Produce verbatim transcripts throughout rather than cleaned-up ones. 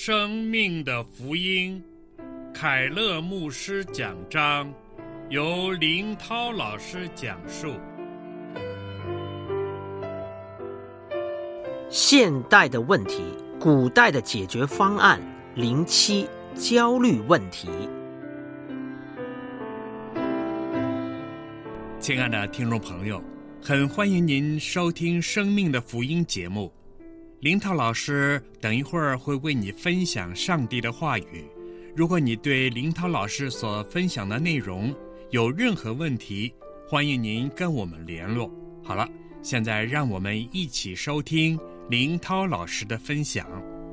生命的福音，凯勒牧师讲章，由林涛老师讲述。 现代的问题，古代的解决方案，零七焦虑问题。 亲爱的听众朋友，很欢迎您收听生命的福音节目。林涛老师等一会儿会为你分享上帝的话语。如果你对林涛老师所分享的内容有任何问题，欢迎您跟我们联络。好了，现在让我们一起收听林涛老师的分享。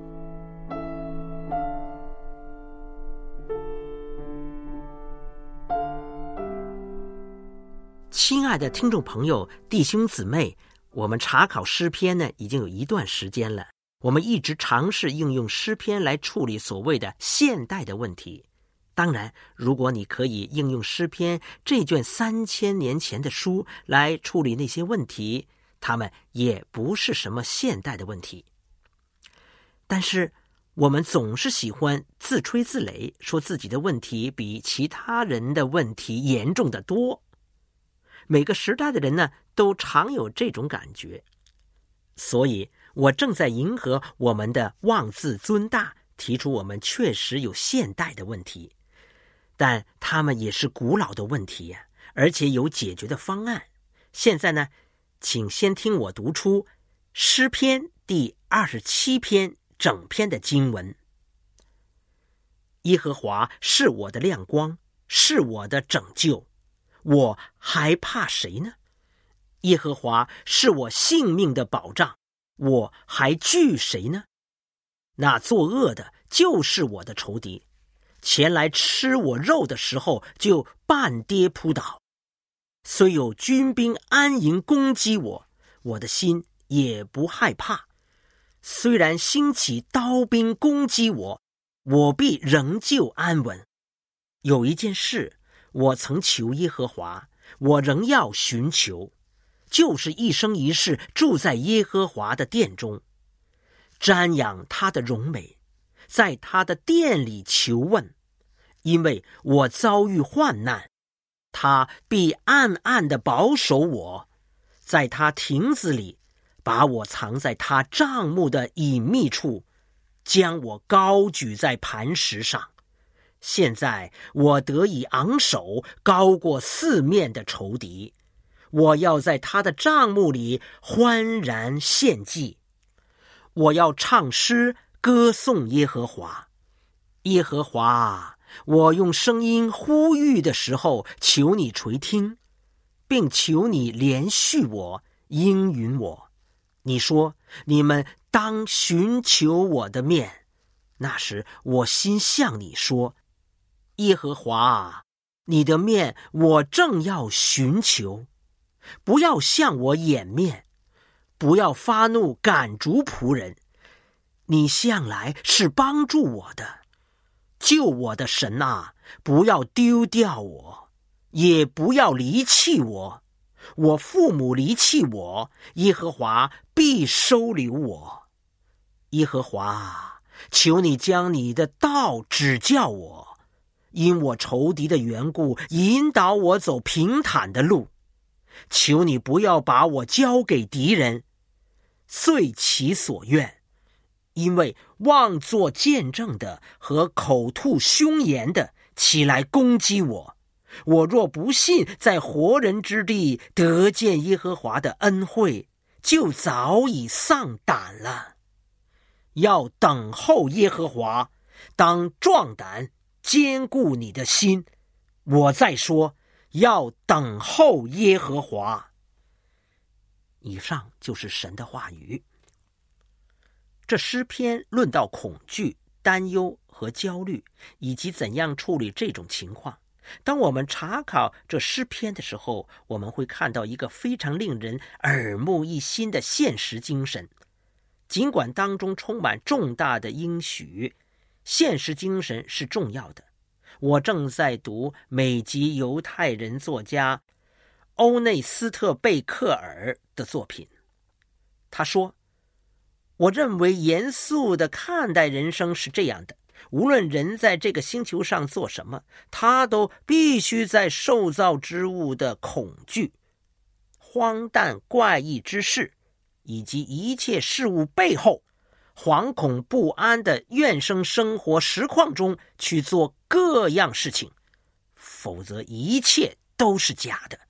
亲爱的听众朋友、弟兄姊妹，我们查考诗篇呢，已经有一段时间了。我们一直尝试应用诗篇来处理所谓的现代的问题。当然，如果你可以应用诗篇这卷三千年前的书来处理那些问题，它们也不是什么现代的问题。但是，我们总是喜欢自吹自擂，说自己的问题比其他人的问题严重得多。每个时代的人呢，都常有这种感觉。所以我正在迎合我们的妄自尊大，提出我们确实有现代的问题，但他们也是古老的问题呀、啊，而且有解决的方案。现在呢，请先听我读出诗篇第二十七篇整篇的经文。耶和华是我的亮光，是我的拯救，我还怕谁呢？耶和华是我性命的保障，我还惧谁呢？那作恶的就是我的仇敌，前来吃我肉的时候就半跌扑倒。虽有军兵安营攻击我，我的心也不害怕。虽然兴起刀兵攻击我，我必仍旧安稳。有一件事我曾求耶和华，我仍要寻求，就是一生一世住在耶和华的殿中，瞻仰他的荣美，在他的殿里求问。因为我遭遇患难，他必暗暗地保守我，在他亭子里把我藏在他帐幕的隐秘处，将我高举在磐石上。现在我得以昂首，高过四面的仇敌。我要在他的帐幕里欢然献祭，我要唱诗歌颂耶和华。耶和华，我用声音呼吁的时候，求你垂听，并求你怜恤我，应允我。你说，你们当寻求我的面。那时我心向你说，耶和华，你的面我正要寻求，不要向我掩面，不要发怒赶逐仆人。你向来是帮助我的，救我的神啊，不要丢掉我，也不要离弃我。我父母离弃我，耶和华必收留我。耶和华，求你将你的道指教我，因我仇敌的缘故，引导我走平坦的路。求你不要把我交给敌人，遂其所愿。因为妄作见证的和口吐凶言的起来攻击我，我若不信在活人之地得见耶和华的恩惠，就早已丧胆了。要等候耶和华，当壮胆，坚固你的心。我再说，要等候耶和华。以上就是神的话语。这诗篇论到恐惧、担忧和焦虑，以及怎样处理这种情况。当我们查考这诗篇的时候，我们会看到一个非常令人耳目一新的现实精神。尽管当中充满重大的应许，现实精神是重要的。我正在读美籍犹太人作家欧内斯特·贝克尔的作品。他说， 我认为严肃地看待人生是这样的，无论人在这个星球上做什么，他都必须在受造之物的恐惧、荒诞怪异之事以及一切事物背后惶恐不安的怨声生活实况中去做各样事情，否则一切都是假的。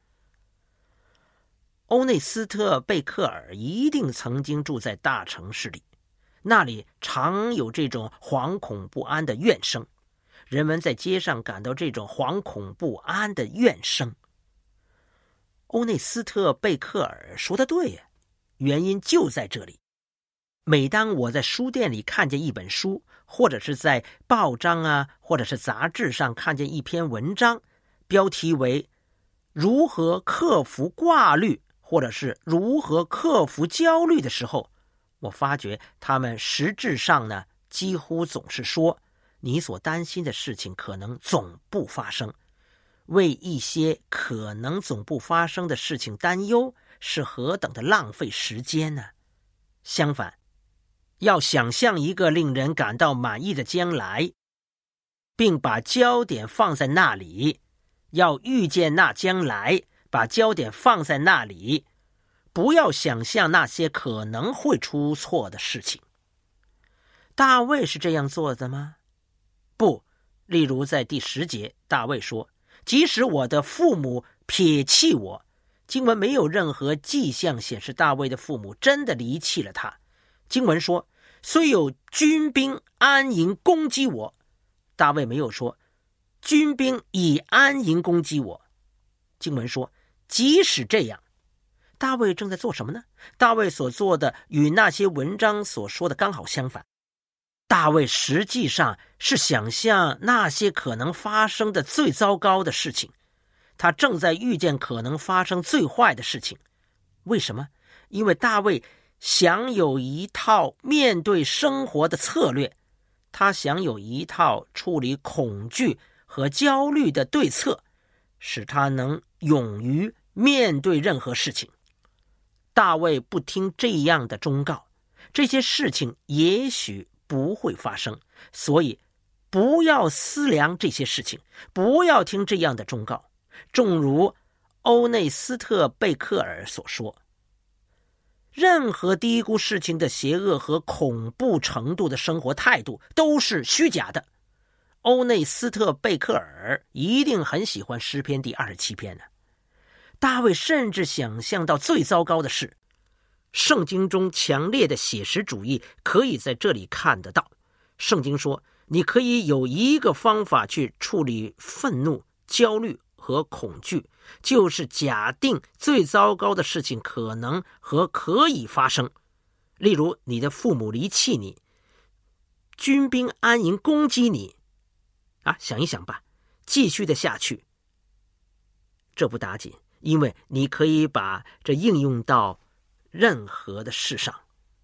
欧内斯特·贝克尔一定曾经住在大城市里，那里常有这种惶恐不安的怨声，人们在街上感到这种惶恐不安的怨声。欧内斯特·贝克尔说得对呀，原因就在这里。每当我在书店里看见一本书，或者是在报章啊，或者是杂志上看见一篇文章，标题为如何克服挂虑，或者是如何克服焦虑的时候，我发觉他们实质上呢，几乎总是说你所担心的事情可能总不发生。为一些可能总不发生的事情担忧是何等的浪费时间呢？相反，要想象一个令人感到满意的将来，并把焦点放在那里，要预见那将来，把焦点放在那里，不要想象那些可能会出错的事情。大卫是这样做的吗？不，例如在第十节，大卫说，即使我的父母撇弃我，经文没有任何迹象显示大卫的父母真的离弃了他。经文说，虽有军兵安营攻击我，大卫没有说军兵已安营攻击我。经文说，即使这样，大卫正在做什么呢？大卫所做的与那些文章所说的刚好相反。大卫实际上是想象那些可能发生的最糟糕的事情，他正在预见可能发生最坏的事情。为什么？因为大卫想有一套面对生活的策略，他想有一套处理恐惧和焦虑的对策，使他能勇于面对任何事情。大卫不听这样的忠告，这些事情也许不会发生，所以不要思量这些事情，不要听这样的忠告。正如欧内斯特·贝克尔所说，任何低估事情的邪恶和恐怖程度的生活态度都是虚假的。欧内斯特·贝克尔一定很喜欢诗篇第二十七篇呢。大卫甚至想象到最糟糕的事。圣经中强烈的写实主义可以在这里看得到。圣经说，你可以有一个方法去处理愤怒、焦虑和恐惧，就是假定最糟糕的事情可能和可以发生。例如，你的父母离弃你，军兵安营攻击你。啊，想一想吧，继续的下去，这不打紧，因为你可以把这应用到任何的事上。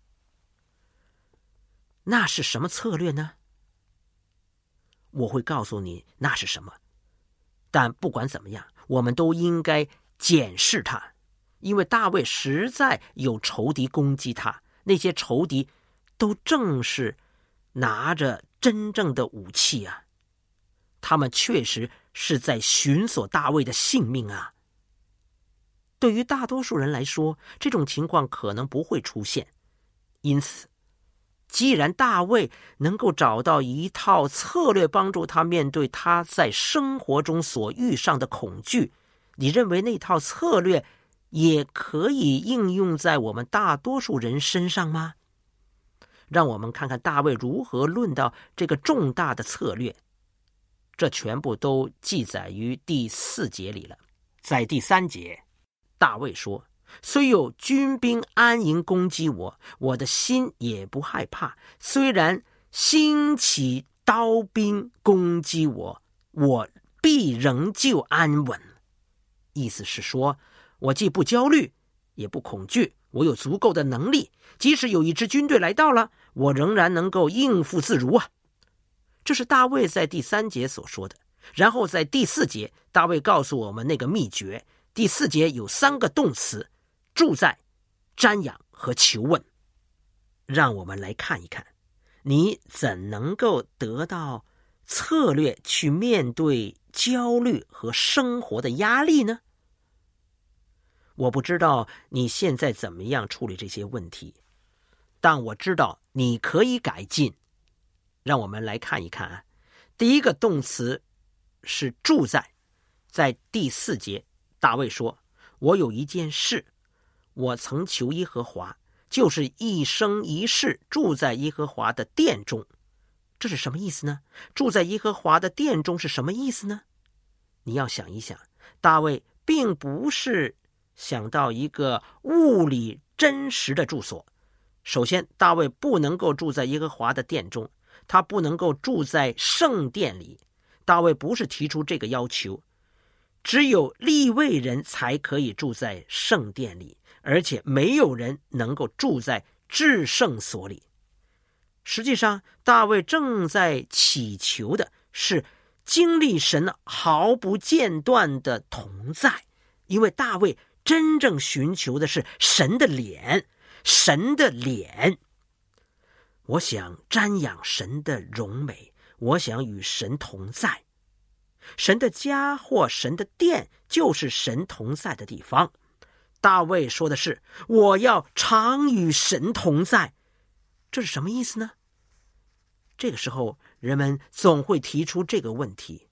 那是什么策略呢？我会告诉你那是什么。但不管怎么样，我们都应该检视它，因为大卫实在有仇敌攻击他，那些仇敌都正是拿着真正的武器啊，他们确实是在寻索大卫的性命啊。对于大多数人来说，这种情况可能不会出现。因此，既然大卫能够找到一套策略帮助他面对他在生活中所遇上的恐惧，你认为那套策略也可以应用在我们大多数人身上吗？让我们看看大卫如何论到这个重大的策略。这全部都记载于第四节里了。在第三节，大卫说，虽有军兵安营攻击我，我的心也不害怕，虽然兴起刀兵攻击我，我必仍旧安稳。意思是说，我既不焦虑也不恐惧，我有足够的能力，即使有一支军队来到了，我仍然能够应付自如啊。这是大卫在第三节所说的。然后在第四节，大卫告诉我们那个秘诀。第四节有三个动词：住在、瞻仰和求问。 让我们来看一看，你怎能够得到策略去面对焦虑和生活的压力呢？我不知道你现在怎么样处理这些问题，但我知道你可以改进。让我们来看一看啊，第一个动词是住在，在第四节，大卫说：“我有一件事，我曾求耶和华，就是一生一世住在耶和华的殿中。”这是什么意思呢？住在耶和华的殿中是什么意思呢？你要想一想，大卫并不是想到一个物理真实的住所。首先，大卫不能够住在耶和华的殿中，他不能够住在圣殿里。大卫不是提出这个要求，只有利未人才可以住在圣殿里，而且没有人能够住在至圣所里。实际上，大卫正在祈求的是经历神毫不间断的同在，因为大卫真正寻求的是神的脸，神的脸。我想瞻仰神的荣美，我想与神同在。神的家或神的殿就是神同在的地方。大卫说的是：我要常与神同在。这是什么意思呢？这个时候，人们总会提出这个问题：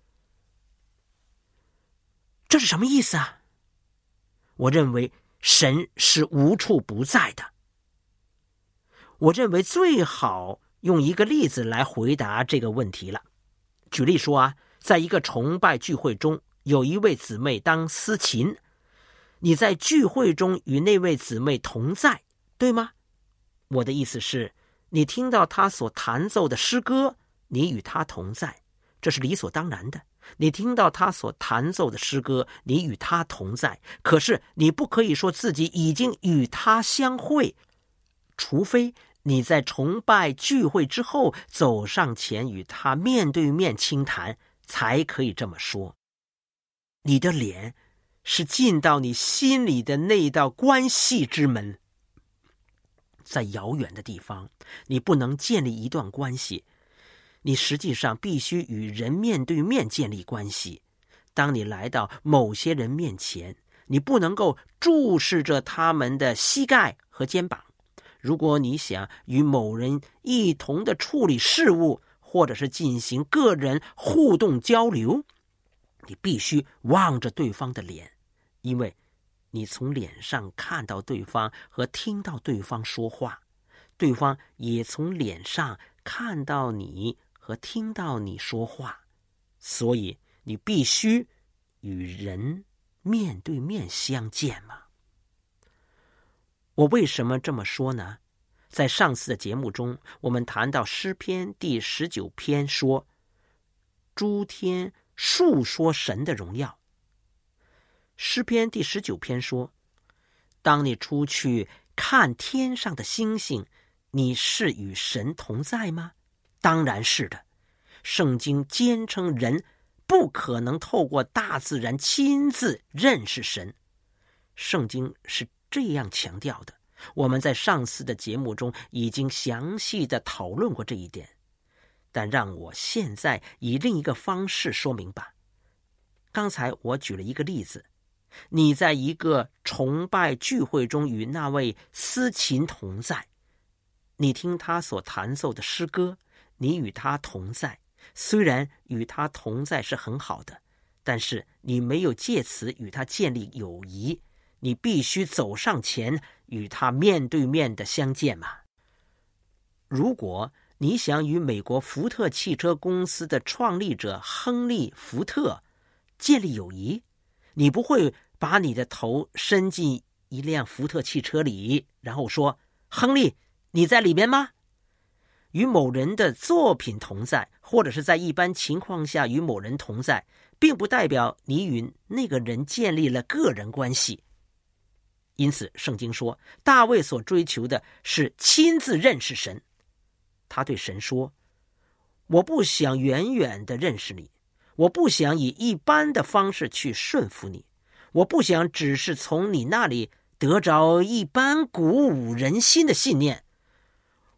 这是什么意思啊？我认为神是无处不在的。我认为最好用一个例子来回答这个问题了。举例说啊，在一个崇拜聚会中，有一位姊妹当司琴，你在聚会中与那位姊妹同在，对吗？我的意思是，你听到她所弹奏的诗歌，你与她同在，这是理所当然的。你听到她所弹奏的诗歌，你与她同在，可是你不可以说自己已经与她相会，除非你在崇拜聚会之后走上前与她面对面倾谈，才可以这么说。你的脸是进到你心里的那道关系之门。在遥远的地方，你不能建立一段关系，你实际上必须与人面对面建立关系。当你来到某些人面前，你不能够注视着他们的膝盖和肩膀。如果你想与某人一同的处理事务，或者是进行个人互动交流，你必须望着对方的脸，因为你从脸上看到对方和听到对方说话，对方也从脸上看到你和听到你说话，所以你必须与人面对面相见嘛。我为什么这么说呢？在上次的节目中，我们谈到诗篇第十九篇说，诸天述说神的荣耀。诗篇第十九篇说，当你出去看天上的星星，你是与神同在吗？当然是的。圣经坚称人不可能透过大自然亲自认识神，圣经是这样强调的。我们在上次的节目中已经详细的讨论过这一点，但让我现在以另一个方式说明吧。刚才我举了一个例子，你在一个崇拜聚会中与那位司琴同在，你听他所弹奏的诗歌，你与他同在。虽然与他同在是很好的，但是你没有借此与他建立友谊，你必须走上前与他面对面的相见嘛。如果你想与美国福特汽车公司的创立者亨利·福特建立友谊，你不会把你的头伸进一辆福特汽车里，然后说：亨利，你在里面吗？与某人的作品同在，或者是在一般情况下与某人同在，并不代表你与那个人建立了个人关系。因此圣经说，大卫所追求的是亲自认识神。他对神说，我不想远远地认识你，我不想以一般的方式去顺服你，我不想只是从你那里得着一般鼓舞人心的信念，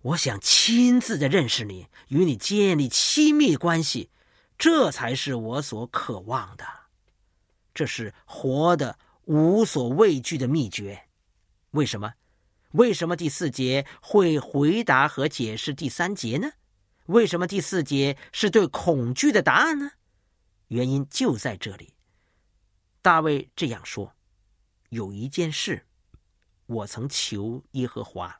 我想亲自的认识你，与你建立亲密关系，这才是我所渴望的。这是活得无所畏惧的秘诀。为什么？为什么第四节会回答和解释第三节呢？为什么第四节是对恐惧的答案呢？原因就在这里。大卫这样说：有一件事，我曾求耶和华，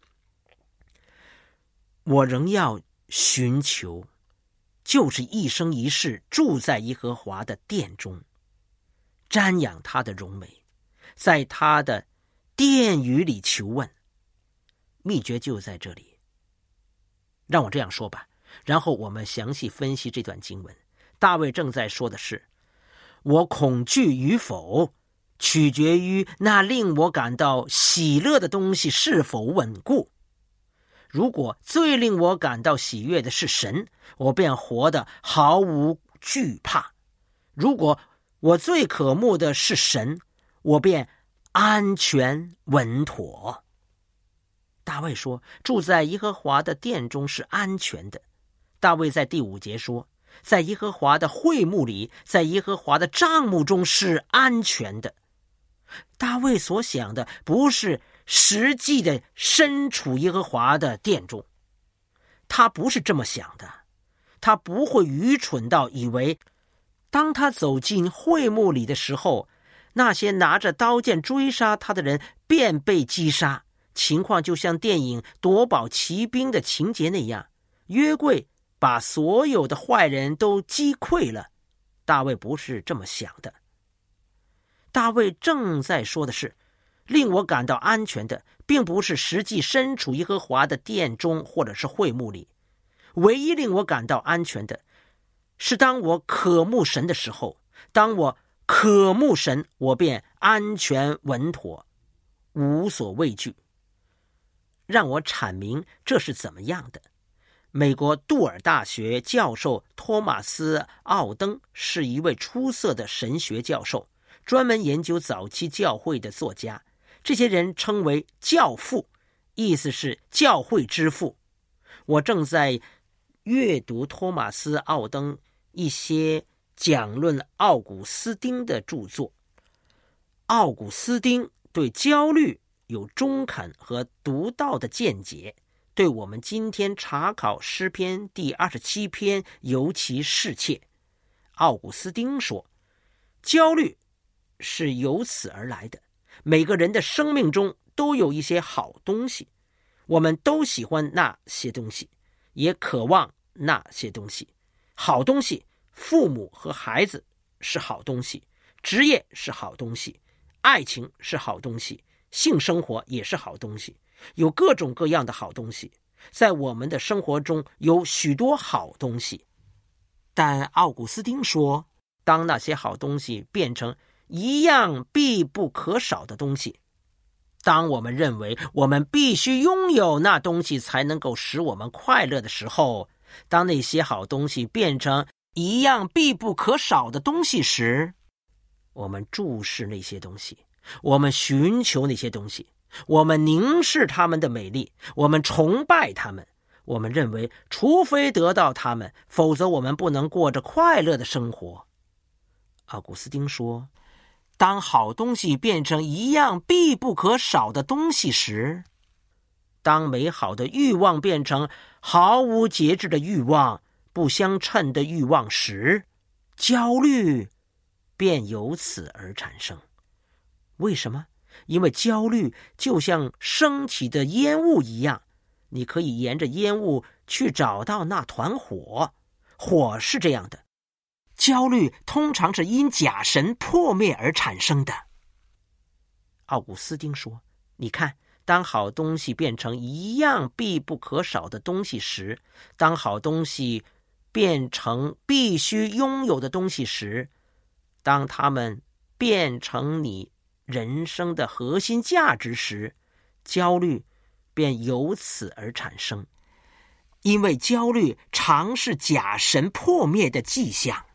我仍要寻求，就是一生一世住在耶和华的殿中，瞻仰他的荣美，在他的殿宇里求问。秘诀就在这里。让我这样说吧，然后我们详细分析这段经文。大卫正在说的是，我恐惧与否，取决于那令我感到喜乐的东西是否稳固。如果最令我感到喜悦的是神，我便活得毫无惧怕；如果我最渴慕的是神，我便安全稳妥。大卫说，住在耶和华的殿中是安全的。大卫在第五节说，在耶和华的会幕里，在耶和华的帐幕中是安全的。大卫所想的不是实际的身处耶和华的殿中，他不是这么想的。他不会愚蠢到以为，当他走进会幕里的时候，那些拿着刀剑追杀他的人便被击杀。情况就像电影《夺宝奇兵》的情节那样，约柜把所有的坏人都击溃了。大卫不是这么想的。大卫正在说的是，令我感到安全的，并不是实际身处耶和华的殿中或者是会幕里。唯一令我感到安全的，是当我渴慕神的时候。当我渴慕神，我便安全稳妥，无所畏惧。让我阐明这是怎么样的。美国杜尔大学教授托马斯·奥登是一位出色的神学教授，专门研究早期教会的作家。这些人称为教父，意思是教会之父。我正在阅读托马斯·奥登一些讲论奥古斯丁的著作。奥古斯丁对焦虑有中肯和独到的见解，对我们今天查考诗篇第二十七篇尤其适切。奥古斯丁说，焦虑是由此而来的。每个人的生命中都有一些好东西，我们都喜欢那些东西，也渴望那些东西。好东西，父母和孩子是好东西，职业是好东西，爱情是好东西，性生活也是好东西，有各种各样的好东西。在我们的生活中有许多好东西，但奥古斯丁说，当那些好东西变成一样必不可少的东西，当我们认为我们必须拥有那东西才能够使我们快乐的时候，当那些好东西变成一样必不可少的东西时，我们注视那些东西，我们寻求那些东西，我们凝视他们的美丽，我们崇拜他们，我们认为除非得到他们，否则我们不能过着快乐的生活。奥古斯丁说，当好东西变成一样必不可少的东西时，当美好的欲望变成毫无节制的欲望，不相称的欲望时，焦虑便由此而产生。为什么？因为焦虑就像升起的烟雾一样，你可以沿着烟雾去找到那团火。火是这样的，焦虑通常是因假神破灭而产生的。奥古斯丁说，你看，当好东西变成一样必不可少的东西时，当好东西变成必须拥有的东西时，当它们变成你人生的核心价值时，焦虑便由此而产生。因为焦虑常是假神破灭的迹象。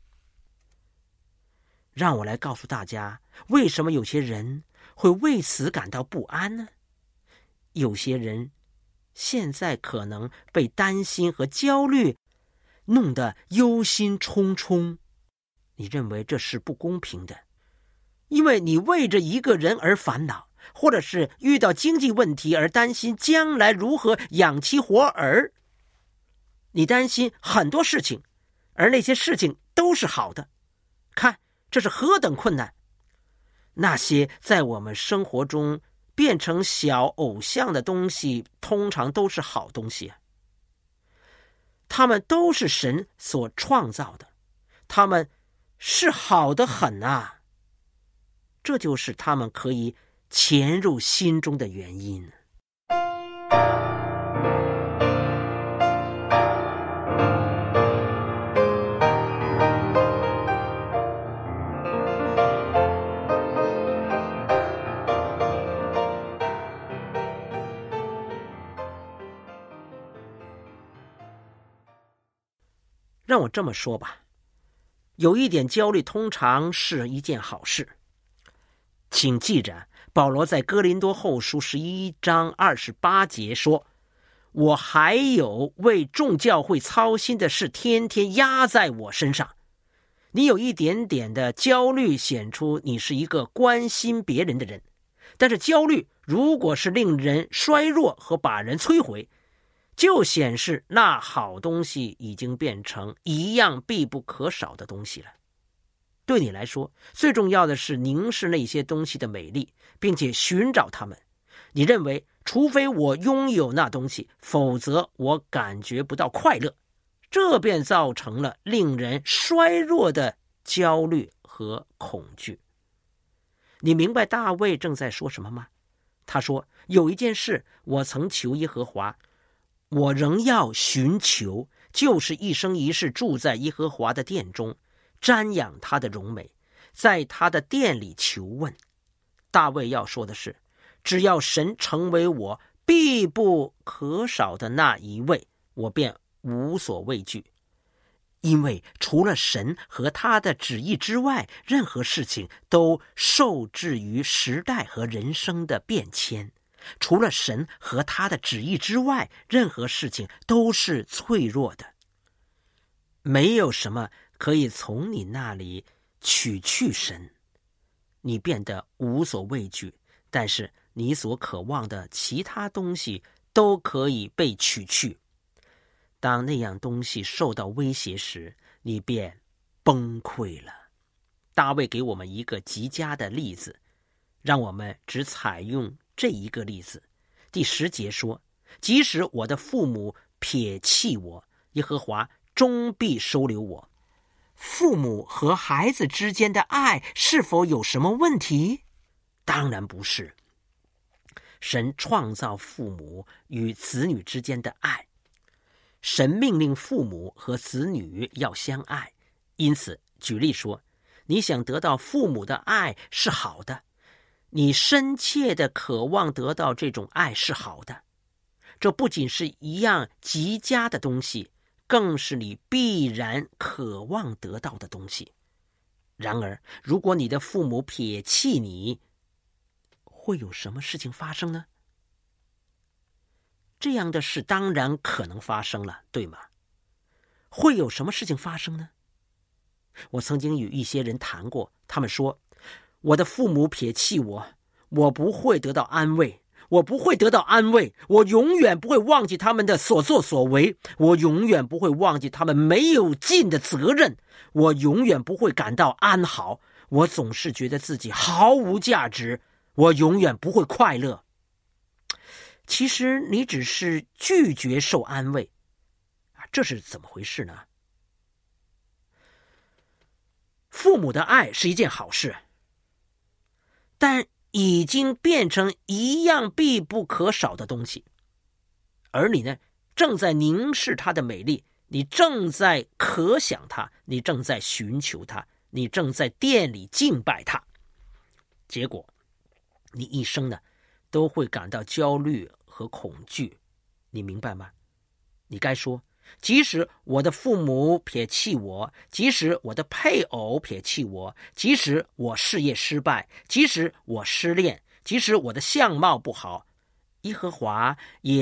让我来告诉大家，为什么有些人会为此感到不安呢？有些人现在可能被担心和焦虑弄得忧心忡忡。你认为这是不公平的，因为你为着一个人而烦恼，或者是遇到经济问题而担心将来如何养妻活儿。你担心很多事情，而那些事情都是好的。看，这是何等困难！那些在我们生活中变成小偶像的东西，通常都是好东西啊。他们都是神所创造的，他们是好的很啊。这就是他们可以潜入心中的原因。让我这么说吧，有一点焦虑通常是一件好事。请记着，保罗在哥林多后书十一章二十八节说，我还有为众教会操心的事天天压在我身上。你有一点点的焦虑，显出你是一个关心别人的人，但是焦虑如果是令人衰弱和把人摧毁，就显示那好东西已经变成一样必不可少的东西了。对你来说，最重要的是凝视那些东西的美丽，并且寻找它们。你认为，除非我拥有那东西，否则我感觉不到快乐，这便造成了令人衰弱的焦虑和恐惧。你明白大卫正在说什么吗？他说，有一件事我曾求耶和华，我仍要寻求，就是一生一世住在耶和华的殿中，瞻仰他的荣美，在他的殿里求问。大卫要说的是，只要神成为我必不可少的那一位，我便无所畏惧。因为除了神和他的旨意之外，任何事情都受制于时代和人生的变迁。除了神和他的旨意之外，任何事情都是脆弱的。没有什么可以从你那里取去神，你变得无所畏惧，但是你所渴望的其他东西都可以被取去。当那样东西受到威胁时，你便崩溃了。大卫给我们一个极佳的例子，让我们只采用这一个例子。第十节说，即使我的父母撇弃我，耶和华终必收留我。父母和孩子之间的爱是否有什么问题？当然不是。神创造父母与子女之间的爱，神命令父母和子女要相爱。因此，举例说，你想得到父母的爱是好的，你深切的渴望得到这种爱是好的，这不仅是一样极佳的东西，更是你必然渴望得到的东西。然而，如果你的父母撇弃你，会有什么事情发生呢？这样的事当然可能发生了，对吗？会有什么事情发生呢？我曾经与一些人谈过，他们说，我的父母撇弃我，我不会得到安慰，我不会得到安慰，我永远不会忘记他们的所作所为，我永远不会忘记他们没有尽的责任，我永远不会感到安好，我总是觉得自己毫无价值，我永远不会快乐。其实你只是拒绝受安慰，这是怎么回事呢？父母的爱是一件好事，但已经变成一样必不可少的东西，而你呢，正在凝视它的美丽，你正在可想它，你正在寻求它，你正在殿里敬拜它。结果你一生呢都会感到焦虑和恐惧，你明白吗？你该说，即使我的父母撇弃我，即使我的配偶撇弃我，即使我事业失败，即使我失恋，即使我的相貌不好，耶和华也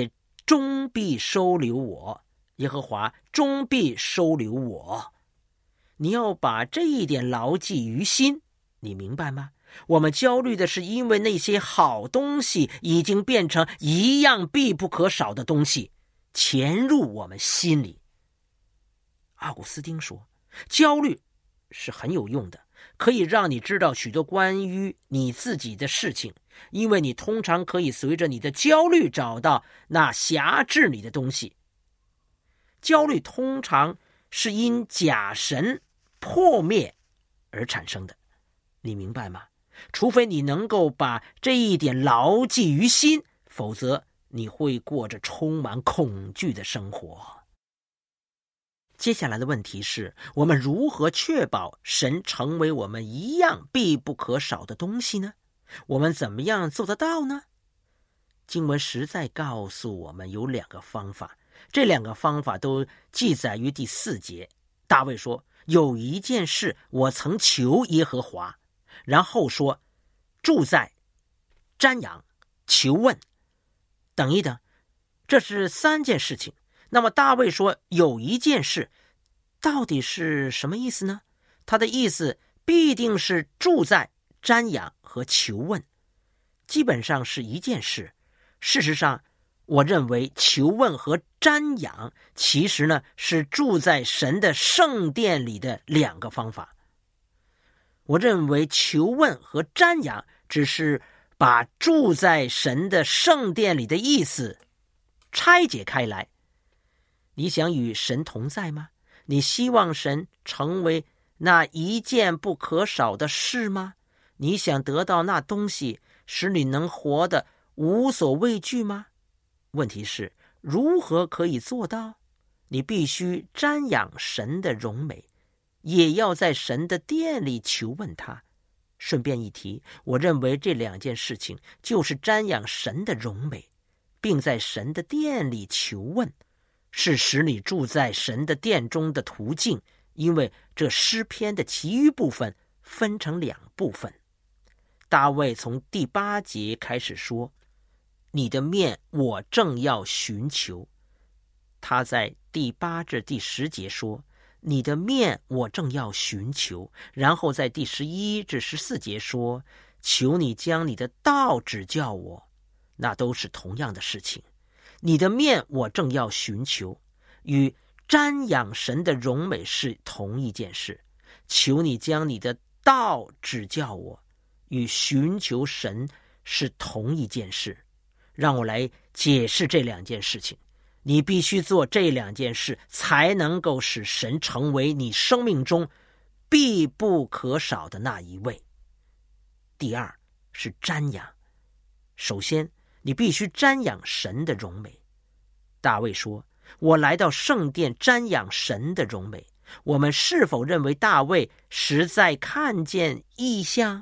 终必收留我，耶和华终必收留我。你要把这一点牢记于心，你明白吗？我们焦虑的是因为那些好东西已经变成一样必不可少的东西，潜入我们心里。奥古斯丁说，焦虑是很有用的，可以让你知道许多关于你自己的事情，因为你通常可以随着你的焦虑找到那辖制你的东西。焦虑通常是因假神破灭而产生的，你明白吗？除非你能够把这一点牢记于心，否则你会过着充满恐惧的生活。接下来的问题是，我们如何确保神成为我们一样必不可少的东西呢？我们怎么样做得到呢？经文实在告诉我们有两个方法，这两个方法都记载于第四节。大卫说，有一件事我曾求耶和华，然后说，住在、瞻仰、求问。等一等，这是三件事情。那么大卫说有一件事，到底是什么意思呢？他的意思必定是住在、瞻仰和求问，基本上是一件事。事实上，我认为求问和瞻仰其实呢是住在神的圣殿里的两个方法。我认为求问和瞻仰只是把住在神的圣殿里的意思拆解开来。你想与神同在吗？你希望神成为那一件不可少的事吗？你想得到那东西，使你能活得无所畏惧吗？问题是，如何可以做到？你必须瞻仰神的荣美，也要在神的殿里求问他。顺便一提，我认为这两件事情就是瞻仰神的荣美，并在神的殿里求问，是使你住在神的殿中的途径。因为这诗篇的其余部分分成两部分。大卫从第八节开始说，你的面我正要寻求。他在第八至第十节说，你的面我正要寻求。然后在第十一至十四节说，求你将你的道指教我。那都是同样的事情。你的面我正要寻求，与瞻仰神的荣美是同一件事。求你将你的道指教我，与寻求神是同一件事。让我来解释这两件事情。你必须做这两件事，才能够使神成为你生命中必不可少的那一位。第二是瞻仰。首先，你必须瞻仰神的荣美。大卫说，我来到圣殿瞻仰神的荣美。我们是否认为大卫实在看见异象？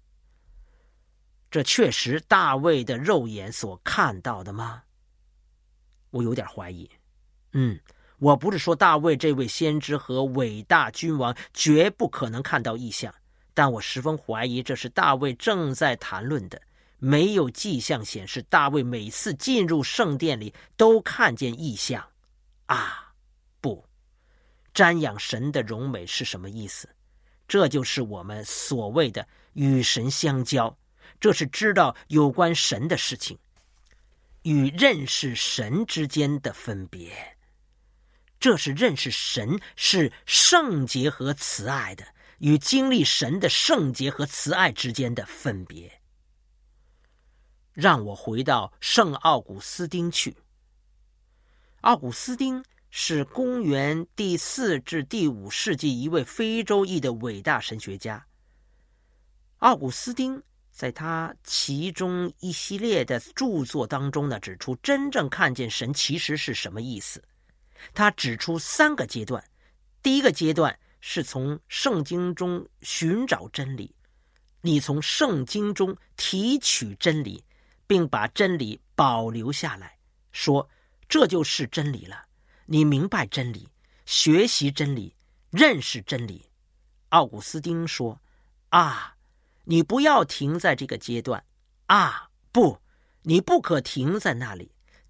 这确实大卫的肉眼所看到的吗？我有点怀疑。嗯，我不是说大卫这位先知和伟大君王绝不可能看到异象，但我十分怀疑这是大卫正在谈论的。没有迹象显示大卫每次进入圣殿里都看见异象。啊，不，瞻仰神的荣美是什么意思？这就是我们所谓的与神相交，这是知道有关神的事情，与认识神之间的分别。这是认识神是圣洁和慈爱的，与经历神的圣洁和慈爱之间的分别。让我回到圣奥古斯丁去。奥古斯丁是公元第四至第五世纪一位非洲裔的伟大神学家。奥古斯丁在他其中一系列的著作当中呢，指出真正看见神其实是什么意思。他指出三个阶段。第一个阶段是从圣经中寻找真理，你从圣经中提取真理，并把真理保留下来，说这就是真理了。你明白真理，学习真理，认识真理。奥古斯丁说，啊，你不要停在这个阶段。啊，不，你不可停在那里。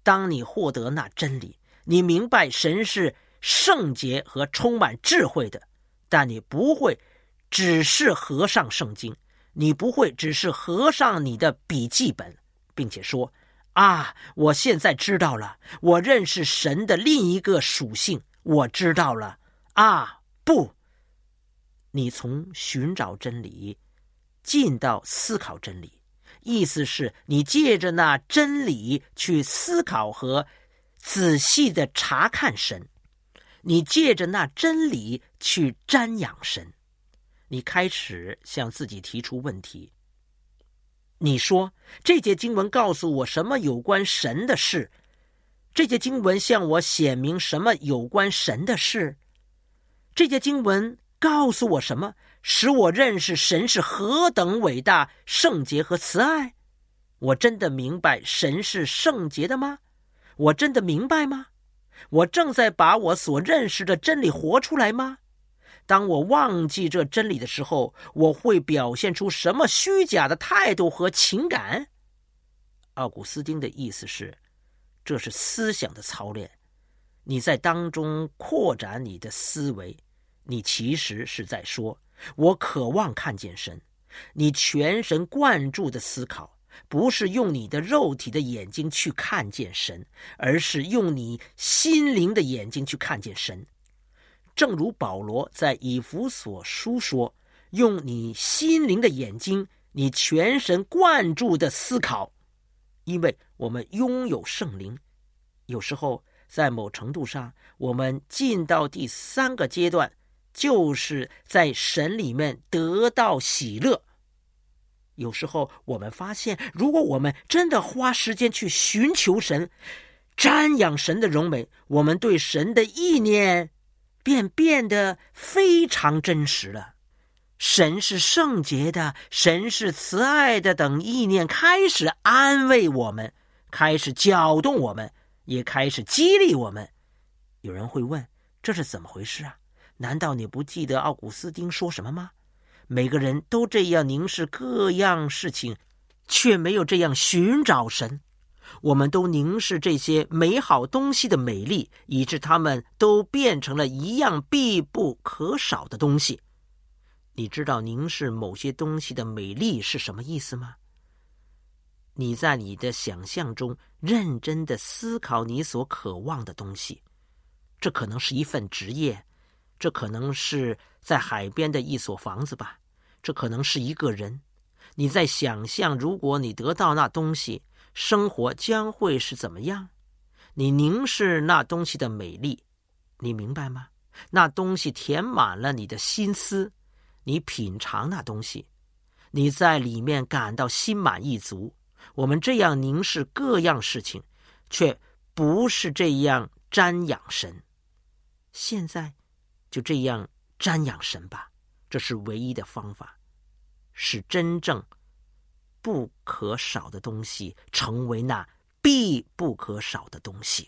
当你获得那真理，你明白神是圣洁和充满智慧的，但你不会只是合上圣经，你不会只是合上你的笔记本，并且说啊，我现在知道了，我认识神的另一个属性，我知道了啊，不，你从寻找真理进到思考真理，意思是你借着那真理去思考和仔细的查看神，你借着那真理去瞻仰神，你开始向自己提出问题。你说这节经文告诉我什么有关神的事？这节经文向我显明什么有关神的事？这节经文告诉我什么，使我认识神是何等伟大、圣洁和慈爱？我真的明白神是圣洁的吗？我真的明白吗？我正在把我所认识的真理活出来吗？当我忘记这真理的时候，我会表现出什么虚假的态度和情感？奥古斯丁的意思是，这是思想的操练，你在当中扩展你的思维，你其实是在说，我渴望看见神。你全神贯注的思考，不是用你的肉体的眼睛去看见神，而是用你心灵的眼睛去看见神。正如保罗在以弗所书说，用你心灵的眼睛，你全神贯注的思考，因为我们拥有圣灵。有时候在某程度上，我们进到第三个阶段，就是在神里面得到喜乐。有时候我们发现，如果我们真的花时间去寻求神，瞻仰神的荣美，我们对神的意念便变得非常真实了。神是圣洁的，神是慈爱的等意念开始安慰我们，开始搅动我们，也开始激励我们。有人会问，这是怎么回事啊？难道你不记得奥古斯丁说什么吗？每个人都这样凝视各样事情，却没有这样寻找神。我们都凝视这些美好东西的美丽，以致它们都变成了一样必不可少的东西。你知道凝视某些东西的美丽是什么意思吗？你在你的想象中认真地思考你所渴望的东西，这可能是一份职业，这可能是在海边的一所房子吧，这可能是一个人。你在想象，如果你得到那东西，生活将会是怎么样？你凝视那东西的美丽，你明白吗？那东西填满了你的心思，你品尝那东西，你在里面感到心满意足。我们这样凝视各样事情，却不是这样瞻仰神。现在就这样瞻仰神吧，这是唯一的方法，使真正不可少的东西成为那必不可少的东西。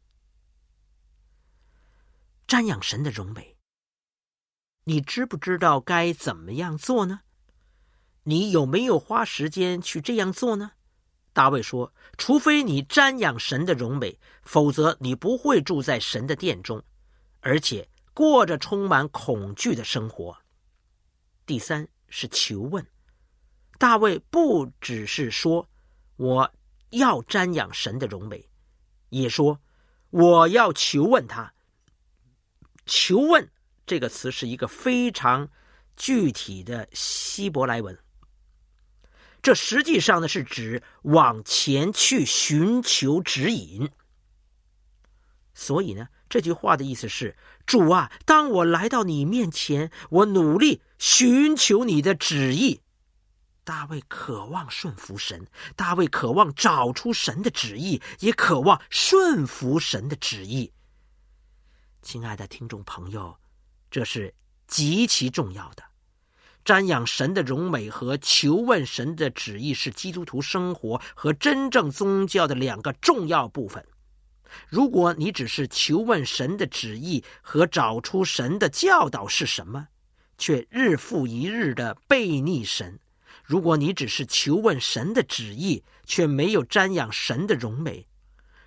瞻仰神的荣美，你知不知道该怎么样做呢？你有没有花时间去这样做呢？大卫说，除非你瞻仰神的荣美，否则你不会住在神的殿中，而且过着充满恐惧的生活。第三是求问。大卫不只是说我要瞻仰神的荣美，也说我要求问他。求问这个词是一个非常具体的希伯来文，这实际上呢是指往前去寻求指引。所以呢，这句话的意思是，主啊，当我来到你面前，我努力寻求你的旨意。大卫渴望顺服神，大卫渴望找出神的旨意，也渴望顺服神的旨意。亲爱的听众朋友，这是极其重要的。瞻仰神的荣美和求问神的旨意是基督徒生活和真正宗教的两个重要部分。如果你只是求问神的旨意和找出神的教导是什么，却日复一日的背逆神，如果你只是求问神的旨意，却没有瞻仰神的荣美，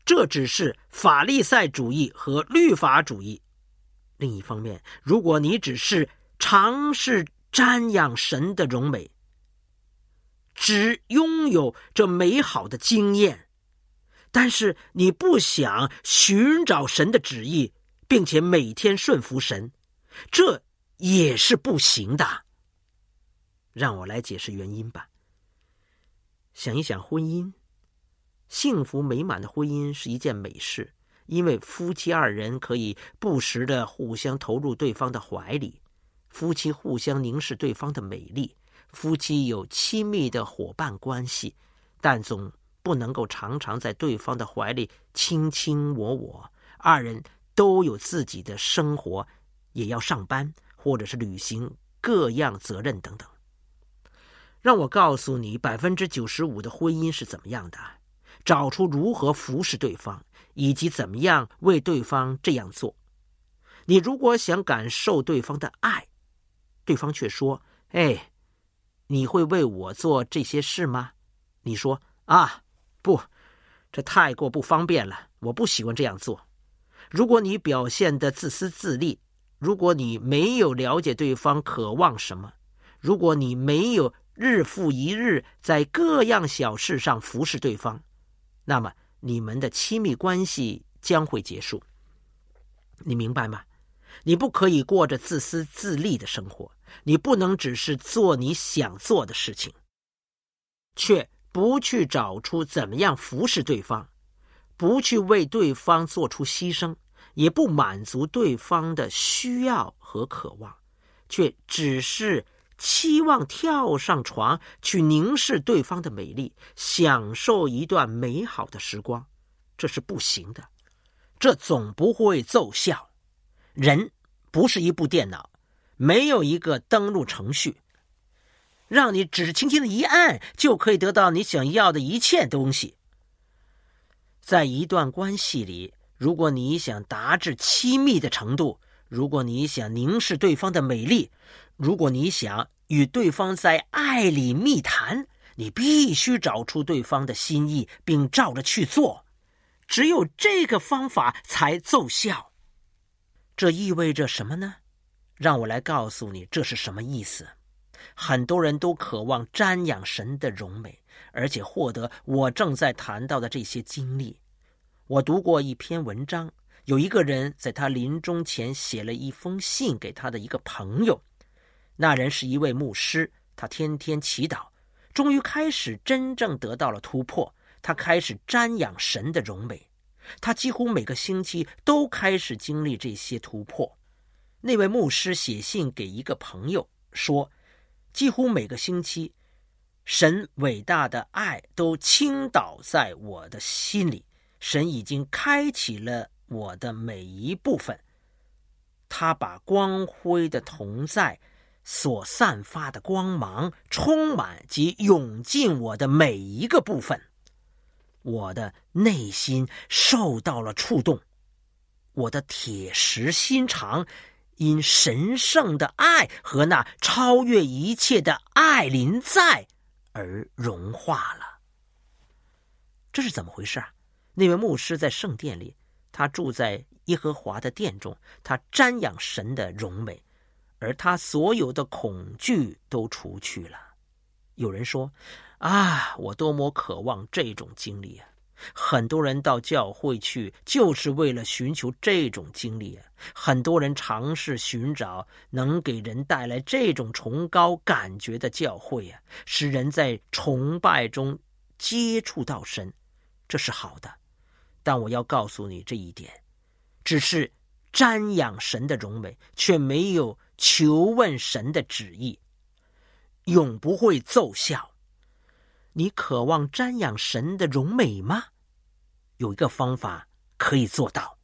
这只是法利赛主义和律法主义。另一方面，如果你只是尝试瞻仰神的荣美，只拥有这美好的经验，但是你不想寻找神的旨意，并且每天顺服神，这也是不行的。让我来解释原因吧。想一想婚姻，幸福美满的婚姻是一件美事，因为夫妻二人可以不时地互相投入对方的怀里，夫妻互相凝视对方的美丽，夫妻有亲密的伙伴关系，但总不能够常常在对方的怀里卿卿我我。二人都有自己的生活，也要上班或者是履行各样责任等等。让我告诉你 百分之九十五 的婚姻是怎么样的，找出如何服侍对方，以及怎么样为对方这样做。你如果想感受对方的爱，对方却说，哎，你会为我做这些事吗？你说，啊，不，这太过不方便了，我不喜欢这样做。如果你表现得自私自利，如果你没有了解对方渴望什么，如果你没有日复一日在各样小事上服侍对方，那么你们的亲密关系将会结束。你明白吗？你不可以过着自私自利的生活，你不能只是做你想做的事情，却不去找出怎么样服侍对方，不去为对方做出牺牲，也不满足对方的需要和渴望，却只是期望跳上床去凝视对方的美丽，享受一段美好的时光，这是不行的，这总不会奏效。人不是一部电脑，没有一个登录程序，让你只轻轻的一按就可以得到你想要的一切东西。在一段关系里，如果你想达至亲密的程度，如果你想凝视对方的美丽，如果你想与对方在爱里密谈，你必须找出对方的心意，并照着去做。只有这个方法才奏效。这意味着什么呢？让我来告诉你这是什么意思。很多人都渴望瞻仰神的荣美，而且获得我正在谈到的这些经历。我读过一篇文章，有一个人在他临终前写了一封信给他的一个朋友。那人是一位牧师，他天天祈祷，终于开始真正得到了突破。他开始瞻仰神的荣美，他几乎每个星期都开始经历这些突破。那位牧师写信给一个朋友说，几乎每个星期，神伟大的爱都倾倒在我的心里，神已经开启了我的每一部分，他把光辉的同在所散发的光芒充满及涌进我的每一个部分。我的内心受到了触动，我的铁石心肠因神圣的爱和那超越一切的爱临在而融化了。这是怎么回事啊？那位牧师在圣殿里，他住在耶和华的殿中，他瞻仰神的荣美，而他所有的恐惧都除去了。有人说，啊，我多么渴望这种经历啊！很多人到教会去就是为了寻求这种经历啊！很多人尝试寻找能给人带来这种崇高感觉的教会啊，使人在崇拜中接触到神，这是好的。但我要告诉你这一点，只是瞻仰神的荣美，却没有求问神的旨意，永不会奏效。你渴望瞻仰神的荣美吗？有一个方法可以做到。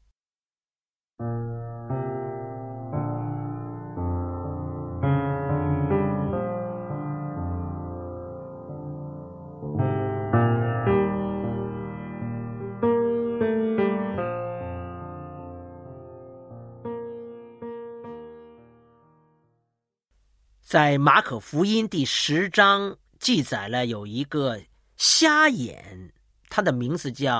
在马可福音第十章记载了有一个瞎眼，他的名字叫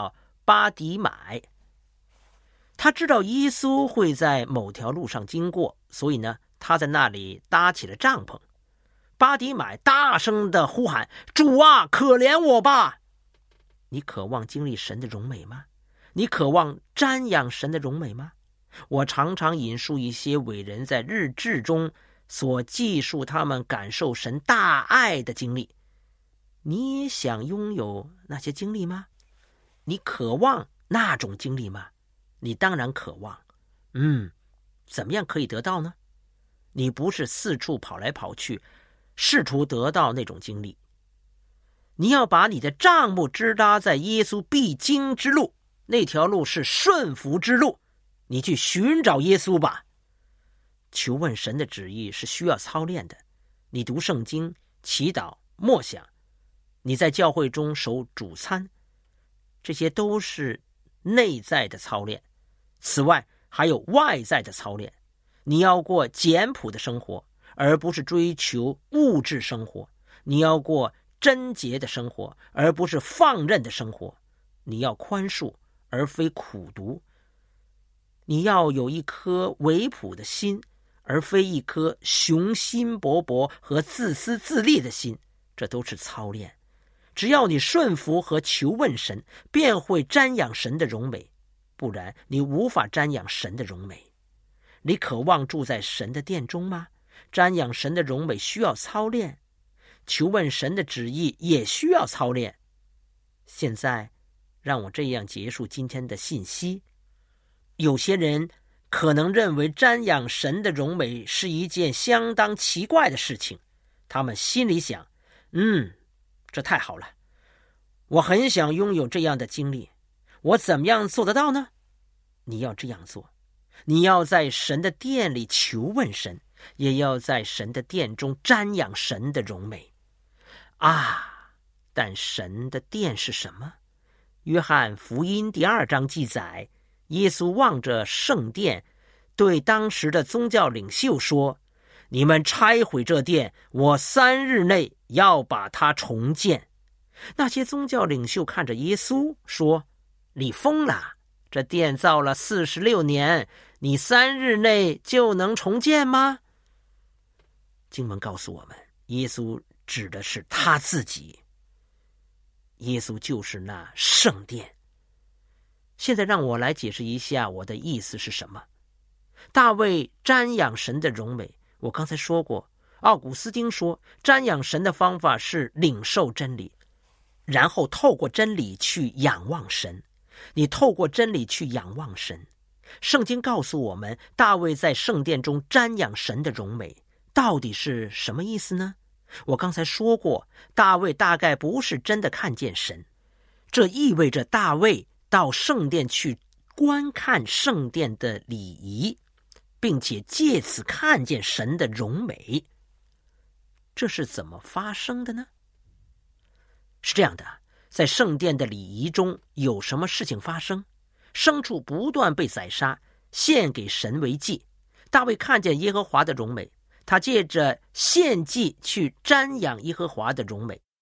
巴迪买。他知道耶稣会在某条路上经过，所以呢，他在那里搭起了帐篷。巴迪买大声地呼喊：主啊，可怜我吧！你渴望经历神的荣美吗？你渴望瞻仰神的荣美吗？我常常引述一些伟人在日志中所记述他们感受神大爱的经历。你也想拥有那些经历吗？你渴望那种经历吗？你当然渴望。嗯，怎么样可以得到呢？你不是四处跑来跑去，试图得到那种经历。你要把你的帐幕支搭在耶稣必经之路，那条路是顺服之路，你去寻找耶稣吧。求问神的旨意是需要操练的。你读圣经、祈祷、默想，你在教会中守主餐，这些都是内在的操练。此外还有外在的操练。你要过简朴的生活，而不是追求物质生活。你要过贞洁的生活，而不是放任的生活。你要宽恕，而非苦毒。你要有一颗维朴的心，而非一颗雄心勃勃和自私自利的心。这都是操练。只要你顺服和求问神，便会瞻仰神的荣美，不然你无法瞻仰神的荣美。你渴望住在神的殿中吗？瞻仰神的荣美需要操练，求问神的旨意也需要操练。现在让我这样结束今天的信息。有些人可能认为瞻仰神的荣美是一件相当奇怪的事情，他们心里想，嗯，这太好了，我很想拥有这样的经历，我怎么样做得到呢？你要这样做，你要在神的殿里求问神，也要在神的殿中瞻仰神的荣美啊！但神的殿是什么？约翰福音第二章记载，耶稣望着圣殿，对当时的宗教领袖说：你们拆毁这殿，我三日内要把它重建。那些宗教领袖看着耶稣说：你疯了，这殿造了四十六年，你三日内就能重建吗？经文告诉我们，耶稣指的是他自己，耶稣就是那圣殿。现在让我来解释一下我的意思是什么。大卫瞻仰神的荣美，我刚才说过，奥古斯丁说，瞻仰神的方法是领受真理，然后透过真理去仰望神。你透过真理去仰望神。圣经告诉我们，大卫在圣殿中瞻仰神的荣美，到底是什么意思呢？我刚才说过，大卫大概不是真的看见神，这意味着大卫到圣殿去观看圣殿的礼仪，并且借此看见神的荣美。这是怎么发生的呢？是这样的，在圣殿的礼仪中有什么事情发生？牲畜不断被宰杀，献给神为祭。大卫看见耶和华的荣美，他借着献祭去瞻仰耶和华的荣美。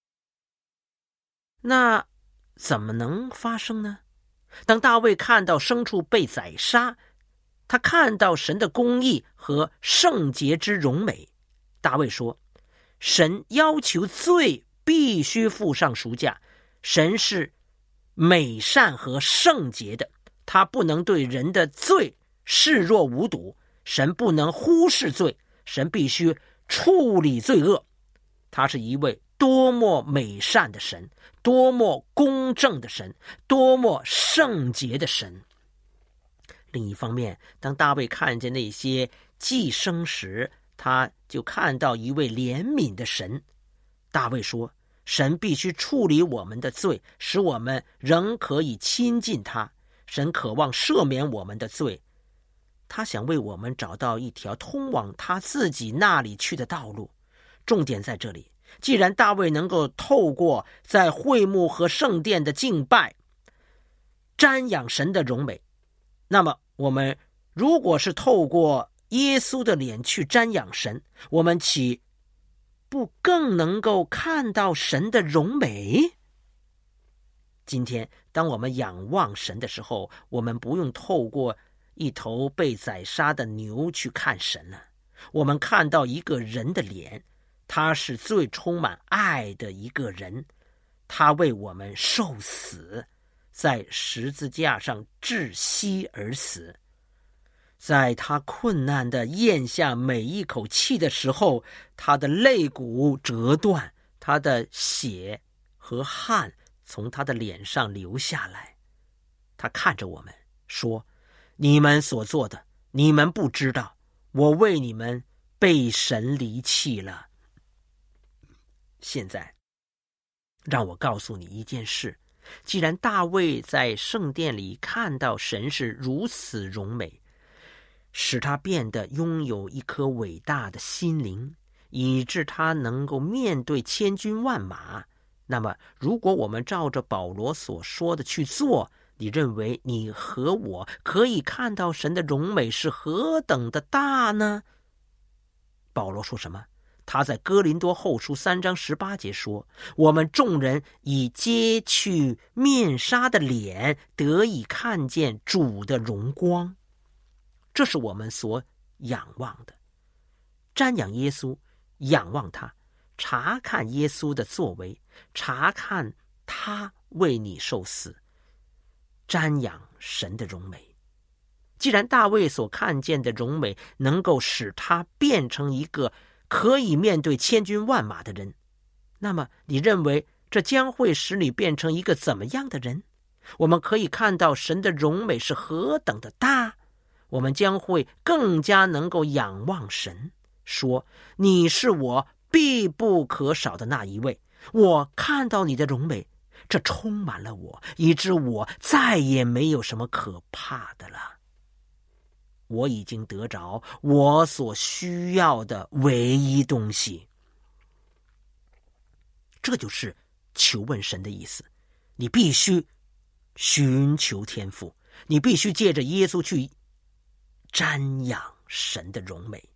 那怎么能发生呢？当大卫看到牲畜被宰杀，他看到神的公义和圣洁之荣美。大卫说，神要求罪必须付上赎价，神是美善和圣洁的，他不能对人的罪视若无睹，神不能忽视罪，神必须处理罪恶。他是一位多么美善的神，多么公正的神，多么圣洁的神。另一方面，当大卫看见那些寄生时，他就看到一位怜悯的神。大卫说，神必须处理我们的罪，使我们仍可以亲近他。神渴望赦免我们的罪，他想为我们找到一条通往他自己那里去的道路。重点在这里，既然大卫能够透过在会幕和圣殿的敬拜瞻仰神的荣美，那么我们如果是透过耶稣的脸去瞻仰神，我们岂不更能够看到神的荣美？ 今天当我们仰望神的时候，我们不用透过一头被宰杀的牛去看神了，我们看到一个人的脸，他是最充满爱的一个人，他为我们受死，在十字架上窒息而死。在他困难的咽下每一口气的时候，他的肋骨折断，他的血和汗从他的脸上流下来。他看着我们说，你们所做的，你们不知道，我为你们被神离弃了。现在让我告诉你一件事，既然大卫在圣殿里看到神是如此荣美，使他变得拥有一颗伟大的心灵，以致他能够面对千军万马，那么如果我们照着保罗所说的去做，你认为你和我可以看到神的荣美是何等的大呢？保罗说什么？他在哥林多后书三章十八节说，我们众人以揭去面纱的脸得以看见主的荣光。这是我们所仰望的，瞻仰耶稣，仰望他，查看耶稣的作为，查看他为你受死，瞻仰神的荣美。既然大卫所看见的荣美能够使他变成一个可以面对千军万马的人，那么你认为这将会使你变成一个怎么样的人？我们可以看到神的荣美是何等的大，我们将会更加能够仰望神，说你是我必不可少的那一位，我看到你的荣美，这充满了我，以致我再也没有什么可怕的了。我已经得着我所需要的唯一东西。这就是求问神的意思，你必须寻求天父，你必须借着耶稣去瞻仰神的荣美。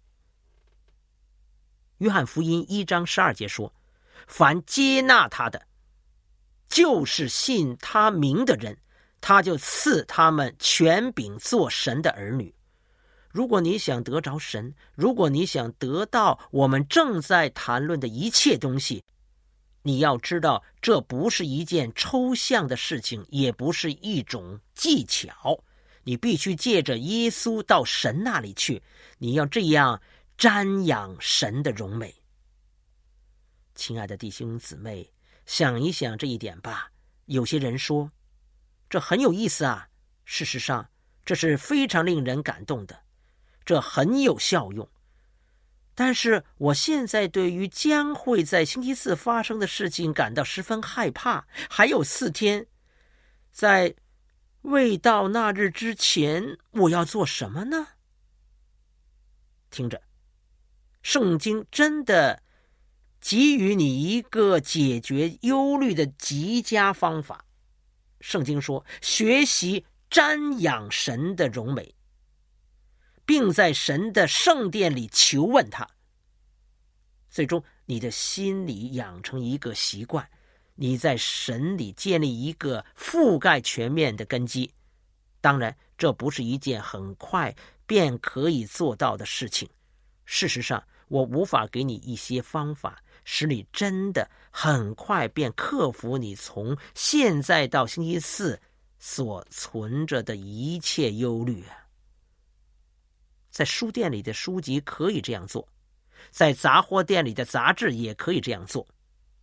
约翰福音一章十二节说，凡接纳他的，就是信他名的人，他就赐他们权柄做神的儿女。如果你想得着神，如果你想得到我们正在谈论的一切东西，你要知道这不是一件抽象的事情，也不是一种技巧，你必须借着耶稣到神那里去，你要这样瞻仰神的荣美。亲爱的弟兄姊妹，想一想这一点吧。有些人说，这很有意思啊，事实上这是非常令人感动的，这很有效用。但是我现在对于将会在星期四发生的事情感到十分害怕，还有四天，在未到那日之前，我要做什么呢？听着，圣经真的给予你一个解决忧虑的极佳方法。圣经说，学习瞻仰神的荣美，并在神的圣殿里求问他。最终你的心里养成一个习惯，你在神里建立一个覆盖全面的根基。当然这不是一件很快便可以做到的事情，事实上我无法给你一些方法使你真的很快便克服你从现在到星期四所存着的一切忧虑啊。在书店里的书籍可以这样做，在杂货店里的杂志也可以这样做。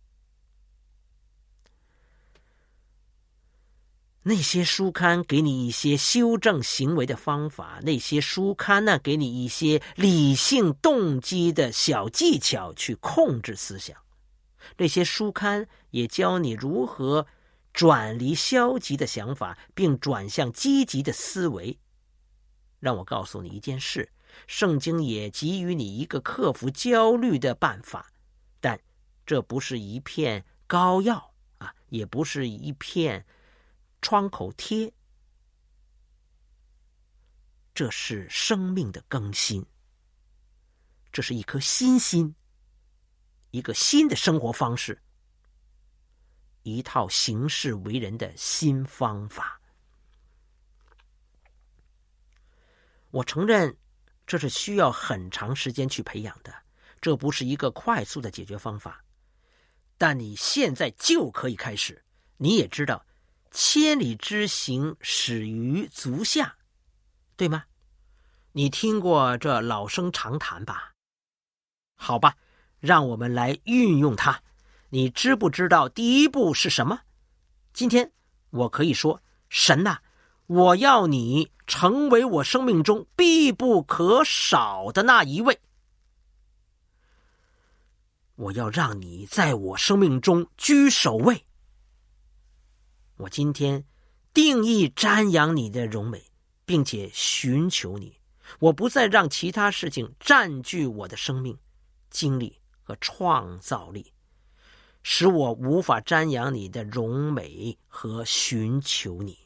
那些书刊给你一些修正行为的方法，那些书刊呢，给你一些理性动机的小技巧去控制思想。那些书刊也教你如何转离消极的想法，并转向积极的思维。让我告诉你一件事，圣经也给予你一个克服焦虑的办法，但这不是一片膏药啊，也不是一片窗口贴，这是生命的更新，这是一颗新心，一个新的生活方式。 一套行事为人的新方法。我承认这是需要很长时间去培养的，这不是一个快速的解决方法，但你现在就可以开始。你也知道千里之行始于足下，对吗？你听过这老生常谈吧？好吧，让我们来运用它。你知不知道第一步是什么？今天我可以说，神啊，我要你成为我生命中必不可少的那一位。我要让你在我生命中居首位。我今天定义瞻仰你的荣美，并且寻求你。我不再让其他事情占据我的生命、精力和创造力，使我无法瞻仰你的荣美和寻求你。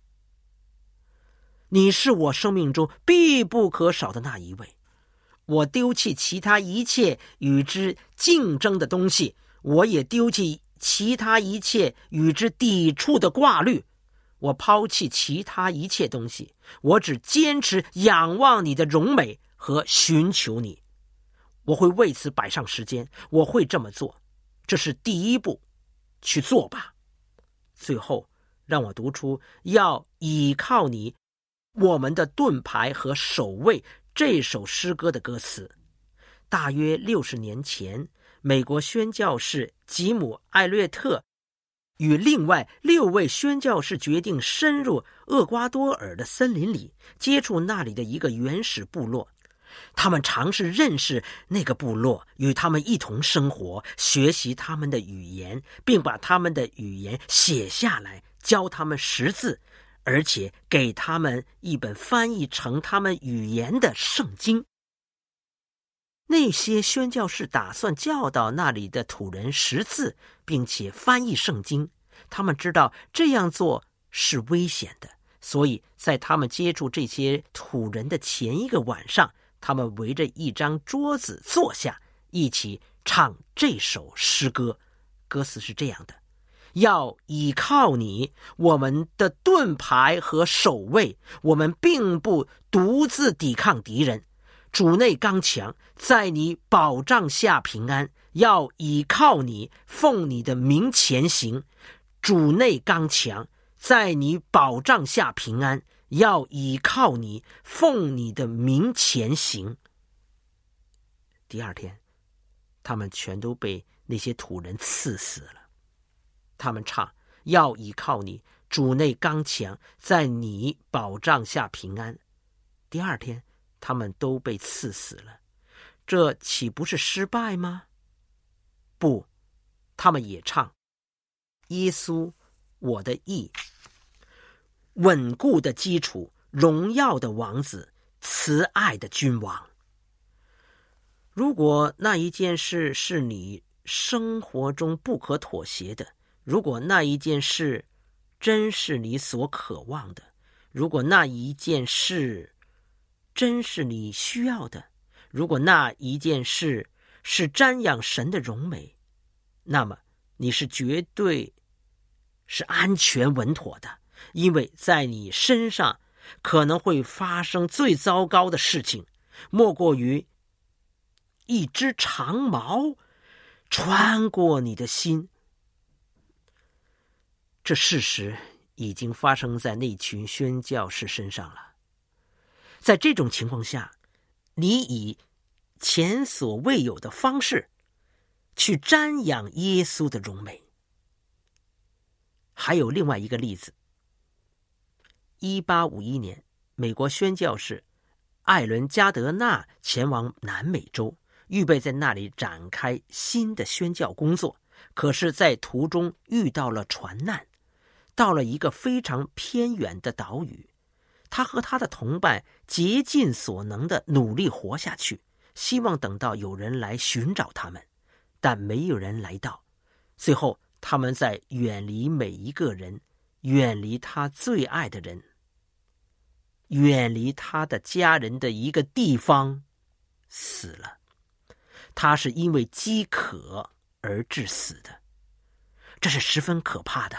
你是我生命中必不可少的那一位。我丢弃其他一切与之竞争的东西，我也丢弃其他一切与之抵触的挂虑。我抛弃其他一切东西，我只坚持仰望你的荣美和寻求你。我会为此摆上时间，我会这么做。这是第一步，去做吧。最后，让我读出要倚靠你，我们的盾牌和守卫这首诗歌的歌词。大约六十年前，美国宣教士吉姆·艾略特与另外六位宣教士决定深入厄瓜多尔的森林里，接触那里的一个原始部落。他们尝试认识那个部落，与他们一同生活，学习他们的语言，并把他们的语言写下来，教他们识字，而且给他们一本翻译成他们语言的圣经。那些宣教士打算教导那里的土人识字，并且翻译圣经。他们知道这样做是危险的，所以在他们接触这些土人的前一个晚上，他们围着一张桌子坐下，一起唱这首诗歌。歌词是这样的：要倚靠你，我们的盾牌和守卫，我们并不独自抵抗敌人。主内刚强，在你保障下平安，要倚靠你，奉你的名前行。主内刚强，在你保障下平安，要倚靠你，奉你的名前行。第二天，他们全都被那些土人刺死了。他们唱：要倚靠你，主内刚强，在你保障下平安。第二天，他们都被刺死了。这岂不是失败吗？不，他们也唱：耶稣，我的义，稳固的基础，荣耀的王子，慈爱的君王。如果那一件事是你生活中不可妥协的，如果那一件事真是你所渴望的，如果那一件事真是你需要的，如果那一件事是瞻仰神的荣美，那么你是绝对是安全稳妥的，因为在你身上可能会发生最糟糕的事情，莫过于一只长矛穿过你的心。这事实已经发生在那群宣教士身上了。在这种情况下，你以前所未有的方式去瞻仰耶稣的荣美。还有另外一个例子，一八五一年，美国宣教士艾伦加德纳前往南美洲，预备在那里展开新的宣教工作。可是在途中遇到了船难，到了一个非常偏远的岛屿。他和他的同伴竭尽所能的努力活下去，希望等到有人来寻找他们，但没有人来到。最后他们在远离每一个人，远离他最爱的人，远离他的家人的一个地方死了。他是因为饥渴而致死的。 这是十分可怕的。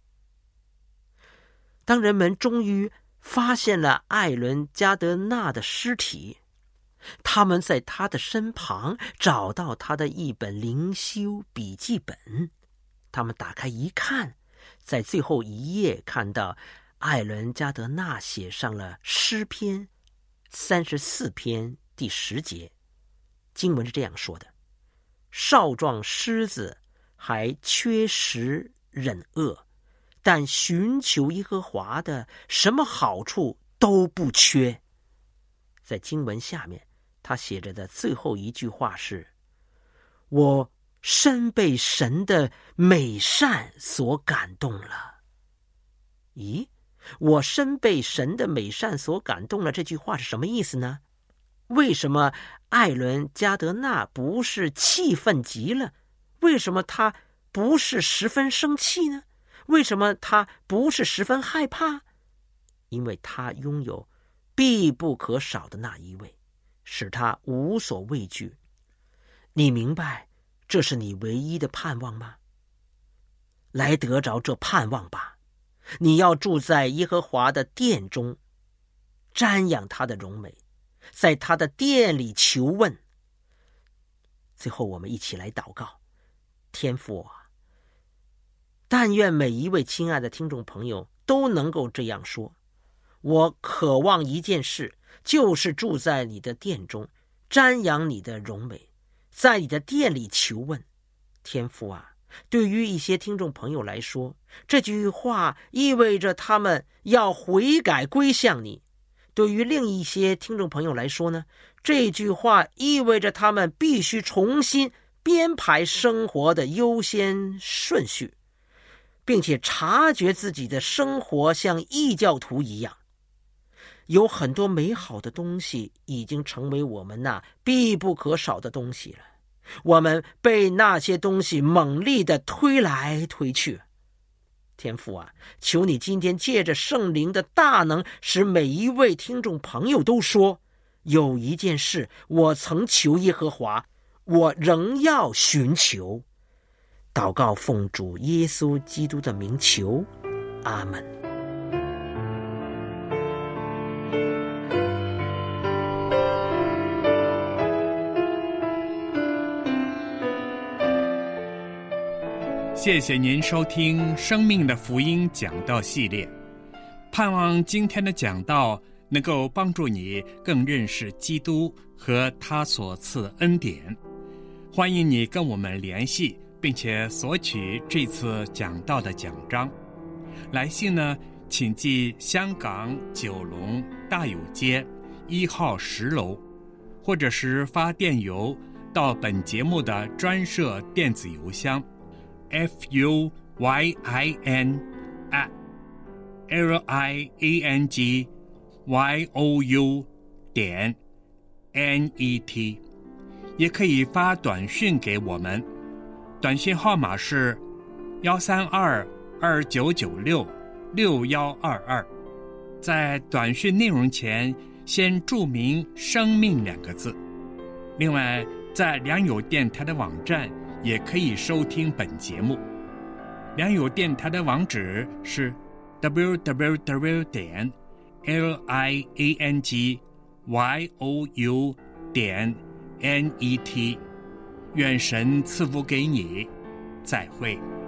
当人们终于发现了艾伦加德纳的尸体，他们在他的身旁找到他的一本灵修笔记本。他们打开一看，在最后一页看到艾伦加德纳写上了诗篇三十四篇第十节，经文是这样说的：少壮狮子还缺食忍饿，但寻求耶和华的什么好处都不缺。在经文下面他写着的最后一句话是：我深被神的美善所感动了。咦，我深被神的美善所感动了，这句话是什么意思呢？为什么艾伦加德纳不是气愤极了？为什么他不是十分生气呢？为什么他不是十分害怕？因为他拥有必不可少的那一位，使他无所畏惧。你明白这是你唯一的盼望吗？来得着这盼望吧。你要住在耶和华的殿中，瞻仰他的荣美，在他的殿里求问。最后我们一起来祷告。天父啊，但愿每一位亲爱的听众朋友都能够这样说：我渴望一件事，就是住在你的殿中，瞻仰你的荣美，在你的殿里求问。天父啊，对于一些听众朋友来说，这句话意味着他们要悔改归向你；对于另一些听众朋友来说呢，这句话意味着他们必须重新编排生活的优先顺序，并且察觉自己的生活像异教徒一样。有很多美好的东西已经成为我们那必不可少的东西了，我们被那些东西猛力地推来推去。天父啊，求你今天借着圣灵的大能，使每一位听众朋友都说：有一件事我曾求耶和华，我仍要寻求。祷告奉主耶稣基督的名求，阿们。 谢谢您收听生命的福音讲道系列，盼望今天的讲道能够帮助你更认识基督和他所赐的恩典。欢迎你跟我们联系，并且索取这次讲道的奖章。来信呢，请寄香港九龙大有街一号十楼，或者是发电邮到本节目的专设电子邮箱F U Y I N at L I A N G Y O U 点 N E T， 也可以发短讯给我们，短讯号码是幺三二二九九六六幺二二。在短讯内容前先注明生命两个字。另外，在良友电台的网站也可以收听本节目。良友电台的网址是 double-u double-u double-u 点 L I A N G Y O U 点 N E T。 愿神赐福给你，再会。